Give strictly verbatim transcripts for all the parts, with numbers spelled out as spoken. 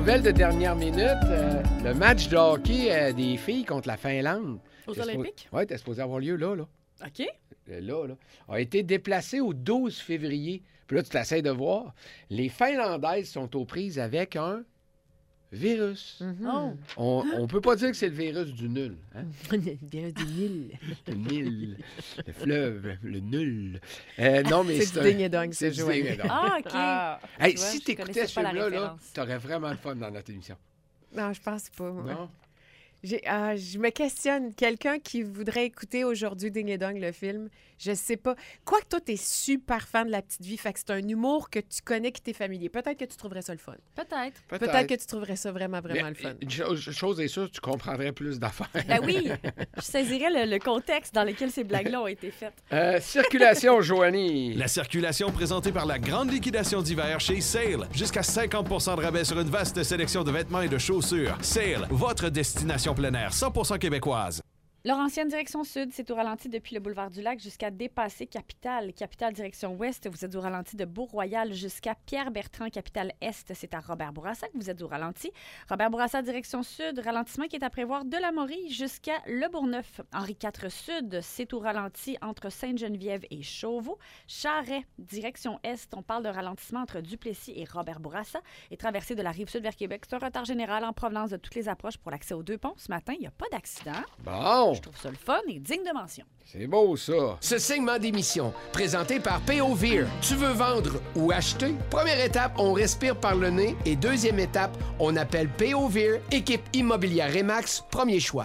nouvelle de dernière minute, euh, le match de hockey euh, des filles contre la Finlande. Aux Olympiques? Oui, t'es supposé avoir lieu là, là. OK. Là, là. A été déplacé au douze février. Puis là, tu t'essayes de voir. Les Finlandaises sont aux prises avec un virus. Mm-hmm. Oh. On ne peut pas dire que c'est le virus du nul. Hein? Le virus du Nil. Le Nil, le fleuve, le nul. Euh, non, mais c'est c'est du un... ding et dong, c'est c'est du ding et dong. Ah, OK. Ah. Hey, Tu vois, si je t'écoutais connaissais ce pas la film-là, là, référence. t'aurais vraiment le fun dans notre émission. Non, je pense pas. moi. Non? J'ai, ah, je me questionne. Quelqu'un qui voudrait écouter aujourd'hui Ding et Dong, le film, je sais pas. Quoique toi, t'es super fan de La Petite Vie, fait que c'est un humour que tu connais, qui t'est familier. Peut-être que tu trouverais ça le fun. Peut-être. Peut-être. Peut-être que tu trouverais ça vraiment, vraiment Mais, le fun. Une chose, chose est sûre, tu comprendrais plus d'affaires. Ben oui, je saisirais le, le contexte dans lequel ces blagues-là ont été faites. Euh, circulation, Joanie. La circulation présentée par la grande liquidation d'hiver chez Sale. Jusqu'à cinquante pour cent de rabais sur une vaste sélection de vêtements et de chaussures. Sale, votre destination plein air cent pour cent québécoise. Laurentienne direction sud, c'est au ralenti depuis le boulevard du Lac jusqu'à dépasser Capitale. Capitale direction ouest, vous êtes au ralenti de Beau-Royal jusqu'à Pierre-Bertrand. Capitale est, c'est à Robert-Bourassa que vous êtes au ralenti. Robert-Bourassa direction sud, ralentissement qui est à prévoir de la Maurie jusqu'à Le Bourgneuf. Henri quatre sud, c'est au ralenti entre Sainte-Geneviève et Chauveau. Charret direction est, on parle de ralentissement entre Duplessis et Robert-Bourassa. Et traversée de la rive sud vers Québec, c'est un retard général en provenance de toutes les approches pour l'accès aux deux ponts. Ce matin, il n'y a pas d'accident. Bon, Je trouve ça le fun et digne de mention. c'est beau, ça. Ce segment d'émission, présenté par P O Veer. Tu veux vendre ou acheter? Première étape, on respire par le nez. Et deuxième étape, on appelle P O Veer, équipe immobilière Remax, premier choix.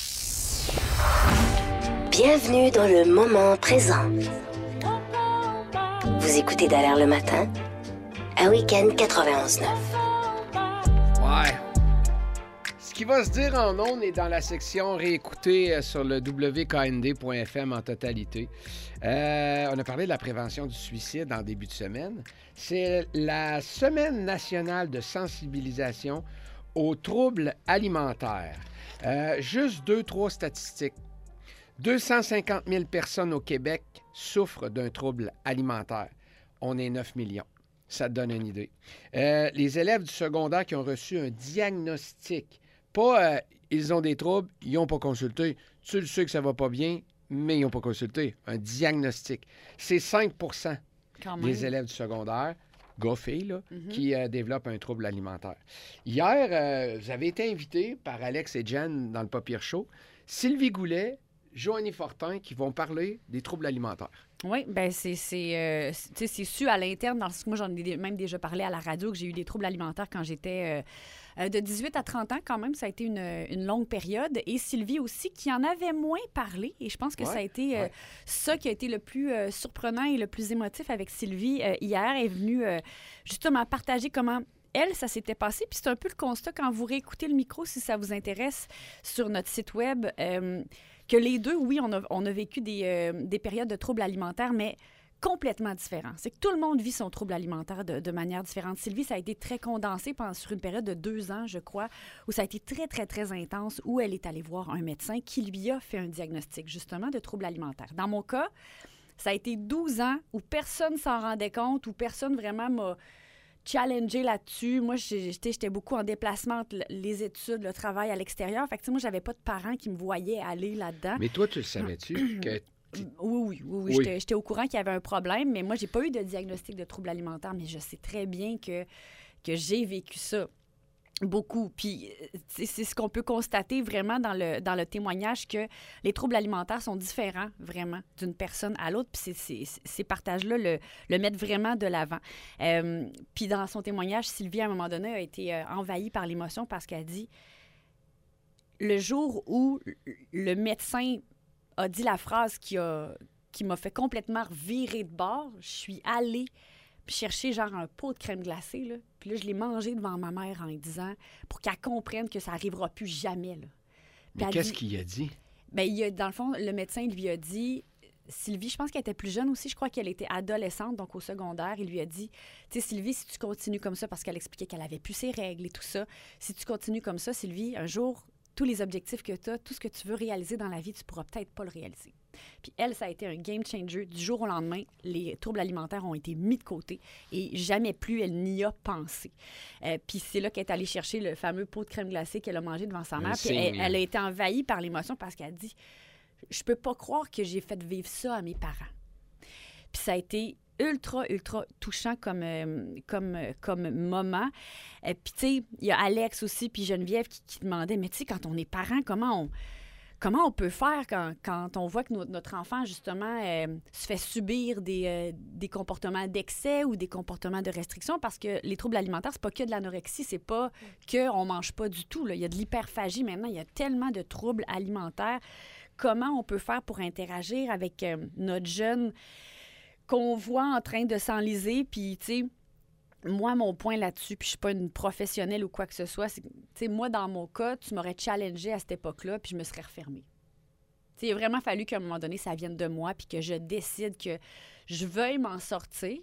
Bienvenue dans le moment présent. Vous écoutez Dallaire le matin à Week-end quatre-vingt-onze neuf. Ouais. Ce qui va se dire en ondes est dans la section réécouter euh, sur le w k n d point f m en totalité. Euh, on a parlé de la prévention du suicide en début de semaine. C'est la Semaine nationale de sensibilisation aux troubles alimentaires. Euh, juste deux, trois statistiques. deux cent cinquante mille personnes au Québec souffrent d'un trouble alimentaire. On est neuf millions. Ça te donne une idée. Euh, les élèves du secondaire qui ont reçu un diagnostic, pas euh, ils ont des troubles, ils n'ont pas consulté. Tu le sais que ça va pas bien, mais ils n'ont pas consulté. Un diagnostic. C'est cinq pour cent Quand même. des élèves du secondaire, gars, filles, là, Mhm. qui euh, développent un trouble alimentaire. Hier, euh, vous avez été invités par Alex et Jen dans le Pas Pire Show. Sylvie Goulet, Joanie Fortin qui vont parler des troubles alimentaires. Oui, bien, c'est, c'est, euh, c'est, tu sais, c'est su à l'interne. Dans le, moi, j'en ai dé- même déjà parlé à la radio que j'ai eu des troubles alimentaires quand j'étais euh, euh, de dix-huit à trente ans. Quand même, ça a été une, une longue période. Et Sylvie aussi, qui en avait moins parlé. Et je pense que Ouais, ça a été euh, ouais. ça qui a été le plus euh, surprenant et le plus émotif avec Sylvie euh, hier. Elle est venue euh, justement partager comment elle, ça s'était passé. Puis c'est un peu le constat quand vous réécoutez le micro, si ça vous intéresse, sur notre site web. Euh, que les deux, oui, on a, on a vécu des, euh, des périodes de troubles alimentaires, mais complètement différents. C'est que tout le monde vit son trouble alimentaire de, de manière différente. Sylvie, ça a été très condensé pendant, sur une période de deux ans, je crois, où ça a été très, très, très intense, où elle est allée voir un médecin qui lui a fait un diagnostic, justement, de troubles alimentaires. Dans mon cas, ça a été douze ans où personne s'en rendait compte, où personne vraiment m'a challengé là-dessus. Moi, j'ai- j'étais j'étais beaucoup en déplacement entre le- les études, le travail à l'extérieur. Fait que, tu sais, moi, j'avais pas de parents qui me voyaient aller là-dedans. Mais toi, tu le savais-tu que... Oui, oui, oui. oui. Oui. J'étais, j'étais au courant qu'il y avait un problème, mais moi, j'ai pas eu de diagnostic de trouble alimentaire, mais je sais très bien que, que j'ai vécu ça. Beaucoup. Puis euh, c'est c'est ce qu'on peut constater vraiment dans le, dans le témoignage, que les troubles alimentaires sont différents vraiment d'une personne à l'autre. Puis c'est- c'est- c'est- ces partages-là le, le mettent vraiment de l'avant. Euh, puis dans son témoignage, Sylvie, à un moment donné, a été euh, envahie par l'émotion parce qu'elle dit « Le jour où le médecin a dit la phrase qui, a, qui m'a fait complètement virer de bord, je suis allée chercher genre un pot de crème glacée, là. Puis là, je l'ai mangé devant ma mère en lui disant, pour qu'elle comprenne que ça n'arrivera plus jamais, là. Puis Mais elle qu'est-ce dit- qu'il a dit? Ben, il a, dans le fond, le médecin lui a dit, Sylvie, je pense qu'elle était plus jeune aussi, je crois qu'elle était adolescente, donc au secondaire, il lui a dit, tu sais, Sylvie, si tu continues comme ça, parce qu'elle expliquait qu'elle avait plus ses règles et tout ça, si tu continues comme ça, Sylvie, un jour, tous les objectifs que tu as, tout ce que tu veux réaliser dans la vie, tu pourras peut-être pas le réaliser. Puis elle, ça a été un game changer. Du jour au lendemain, les troubles alimentaires ont été mis de côté et jamais plus elle n'y a pensé. Euh, puis c'est là qu'elle est allée chercher le fameux pot de crème glacée qu'elle a mangé devant sa mère. Puis elle, elle a été envahie par l'émotion parce qu'elle a dit « Je peux pas croire que j'ai fait vivre ça à mes parents. » Puis ça a été ultra, ultra touchant comme, euh, comme, euh, comme moment. Euh, puis tu sais, il y a Alex aussi, puis Geneviève qui, qui demandait « Mais tu sais, quand on est parents, comment on... » Comment on peut faire quand, quand on voit que no- notre enfant, justement, euh, se fait subir des, euh, des comportements d'excès ou des comportements de restriction? Parce que les troubles alimentaires, c'est pas que de l'anorexie, c'est pas qu'on mange pas du tout, là. Il y a de l'hyperphagie maintenant, il y a tellement de troubles alimentaires. Comment on peut faire pour interagir avec euh, notre jeune qu'on voit en train de s'enliser? Puis, tu sais, moi, mon point là-dessus, puis je suis pas une professionnelle ou quoi que ce soit, c'est que, tu sais, moi, dans mon cas, tu m'aurais challengé à cette époque-là, puis je me serais refermée. Tu sais, il a vraiment fallu qu'à un moment donné, ça vienne de moi, puis que je décide que je veuille m'en sortir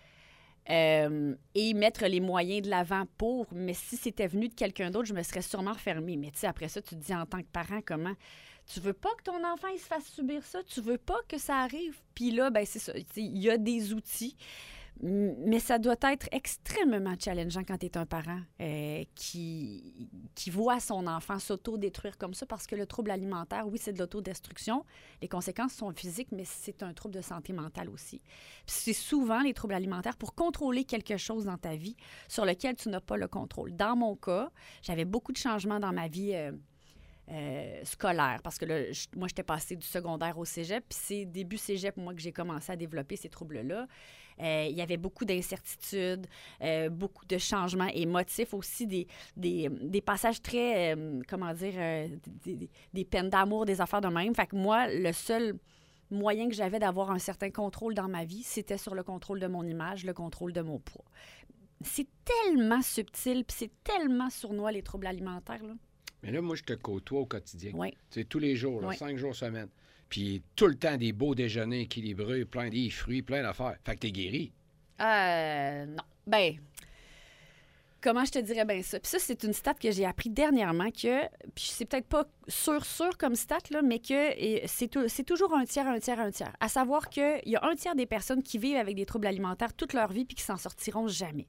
euh, et mettre les moyens de l'avant pour. Mais si c'était venu de quelqu'un d'autre, je me serais sûrement refermée. Mais tu sais, après ça, tu te dis en tant que parent, comment... Tu veux pas que ton enfant il se fasse subir ça? Tu veux pas que ça arrive? Puis là, ben c'est ça. Il y a des outils. Mais ça doit être extrêmement challengeant quand tu es un parent euh, qui, qui voit son enfant s'auto-détruire comme ça parce que le trouble alimentaire, oui, c'est de l'autodestruction. Les conséquences sont physiques, mais c'est un trouble de santé mentale aussi. Puis c'est souvent les troubles alimentaires pour contrôler quelque chose dans ta vie sur lequel tu n'as pas le contrôle. Dans mon cas, j'avais beaucoup de changements dans ma vie euh, euh, scolaire parce que là, je, moi, j'étais passée du secondaire au cégep. Puis c'est début cégep, moi, que j'ai commencé à développer ces troubles-là. Euh, il y avait beaucoup d'incertitudes, euh, beaucoup de changements émotifs aussi, des, des, des passages très, euh, comment dire, euh, des, des, des peines d'amour, des affaires de même. Fait que moi, le seul moyen que j'avais d'avoir un certain contrôle dans ma vie, c'était sur le contrôle de mon image, le contrôle de mon poids. C'est tellement subtil, puis c'est tellement sournois, les troubles alimentaires, là. Mais là, moi, je te côtoie au quotidien. Oui. Tu sais, tous les jours, là, Oui. cinq jours semaine. Puis tout le temps, des beaux déjeuners équilibrés, plein des fruits, plein d'affaires. Fait que t'es guéri. Euh, non. Ben, comment je te dirais bien ça? Puis ça, c'est une stat que j'ai appris dernièrement que, puis c'est peut-être pas sûr, sûr comme stat, là, mais que et c'est, tout- c'est toujours un tiers, un tiers, un tiers. À savoir qu'il y a un tiers des personnes qui vivent avec des troubles alimentaires toute leur vie puis qui s'en sortiront jamais.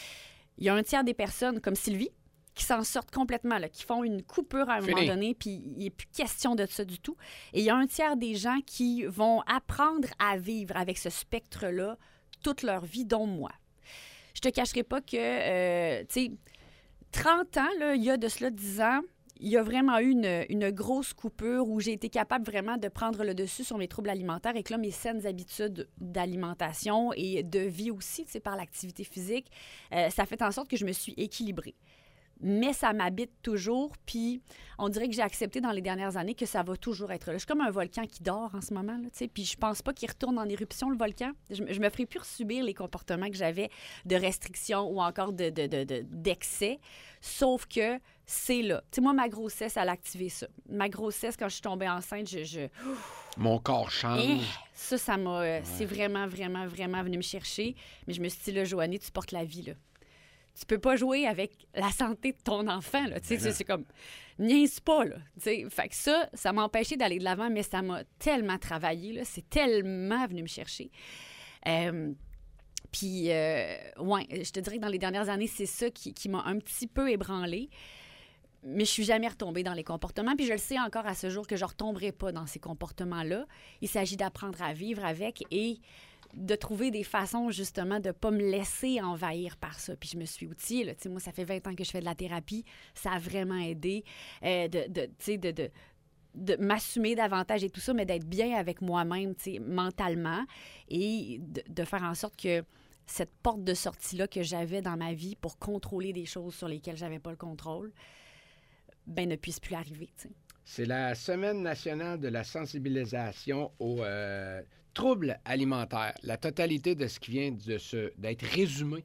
Il y a un tiers des personnes, comme Sylvie, qui s'en sortent complètement, là, qui font une coupure à un Fini. moment donné, puis il n'est plus question de ça du tout. Et il y a un tiers des gens qui vont apprendre à vivre avec ce spectre-là toute leur vie, dont moi. Je te cacherai pas que, euh, tu sais, trente ans, là, il y a de cela dix ans, il y a vraiment eu une, une grosse coupure où j'ai été capable vraiment de prendre le dessus sur mes troubles alimentaires et que là, mes saines habitudes d'alimentation et de vie aussi, tu sais, par l'activité physique, euh, ça fait en sorte que je me suis équilibrée. Mais ça m'habite toujours, puis on dirait que j'ai accepté dans les dernières années que ça va toujours être là. Je suis comme un volcan qui dort en ce moment, là, tu sais, puis je pense pas qu'il retourne en éruption, le volcan. Je, je me ferai plus subir les comportements que j'avais de restriction ou encore de, de, de, de- d'excès, sauf que c'est là. Tu sais, moi, ma grossesse, elle a activé ça. Ma grossesse, quand je suis tombée enceinte, je... je... Mon corps change. Eh, ça, ça m'a... euh, C'est vraiment, vraiment, vraiment venu me chercher. Mais je me suis dit, là, Joanie, tu portes la vie, là. Tu peux pas jouer avec la santé de ton enfant, là. Tu sais, c'est, c'est comme... Niaise pas, là. Tu sais, fait que ça, ça m'a empêché d'aller de l'avant, mais ça m'a tellement travaillé, là. C'est tellement venu me chercher. Euh, Puis, euh, ouais, je te dirais que dans les dernières années, c'est ça qui, qui m'a un petit peu ébranlée. Mais je suis jamais retombée dans les comportements. Puis je le sais encore à ce jour que je ne retomberai pas dans ces comportements-là. Il s'agit d'apprendre à vivre avec et de trouver des façons, justement, de ne pas me laisser envahir par ça. Puis je me suis outillée, là. Tu sais, moi, ça fait vingt ans que je fais de la thérapie. Ça a vraiment aidé euh, de, de, tu sais, de, de, de m'assumer davantage et tout ça, mais d'être bien avec moi-même, tu sais, mentalement, et de, de faire en sorte que cette porte de sortie-là que j'avais dans ma vie pour contrôler des choses sur lesquelles je n'avais pas le contrôle, ben ne puisse plus arriver, tu sais. C'est la Semaine nationale de la sensibilisation aux euh, troubles alimentaires. La totalité de ce qui vient de se, d'être résumé.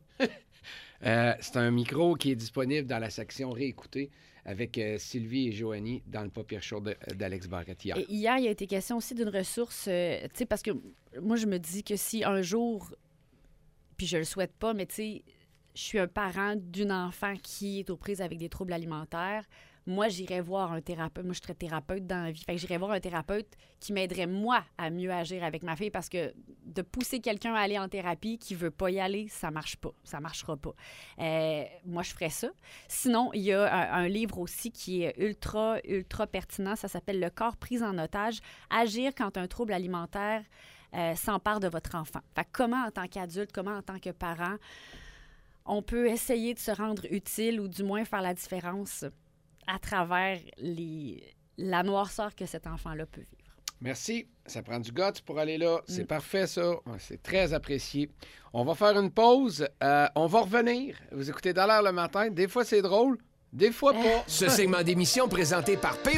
euh, c'est un micro qui est disponible dans la section réécouter avec euh, Sylvie et Joanie dans le Pas Pire Show de- d'Alex Barrette hier. Et hier, il a été question aussi d'une ressource, euh, tu sais, parce que moi, je me dis que si un jour, puis je le souhaite pas, mais tu sais, je suis un parent d'une enfant qui est aux prises avec des troubles alimentaires, moi, j'irais voir un thérapeute. Moi, je serais thérapeute dans la vie. Fait que j'irais voir un thérapeute qui m'aiderait, moi, à mieux agir avec ma fille parce que de pousser quelqu'un à aller en thérapie qui veut pas y aller, ça marche pas. Ça marchera pas. Euh, moi, je ferais ça. Sinon, il y a un, un livre aussi qui est ultra, ultra pertinent. Ça s'appelle « Le corps pris en otage. Agir quand un trouble alimentaire euh, s'empare de votre enfant ». Fait que comment, en tant qu'adulte, comment, en tant que parent, on peut essayer de se rendre utile ou du moins faire la différence à travers les, la noirceur que cet enfant-là peut vivre. Merci. Ça prend du guts pour aller là. C'est Mm. parfait, ça. C'est très apprécié. On va faire une pause. Euh, on va revenir. Vous écoutez Dans l'air le matin. Des fois, c'est drôle. Des fois pas. Ce segment d'émission présenté par P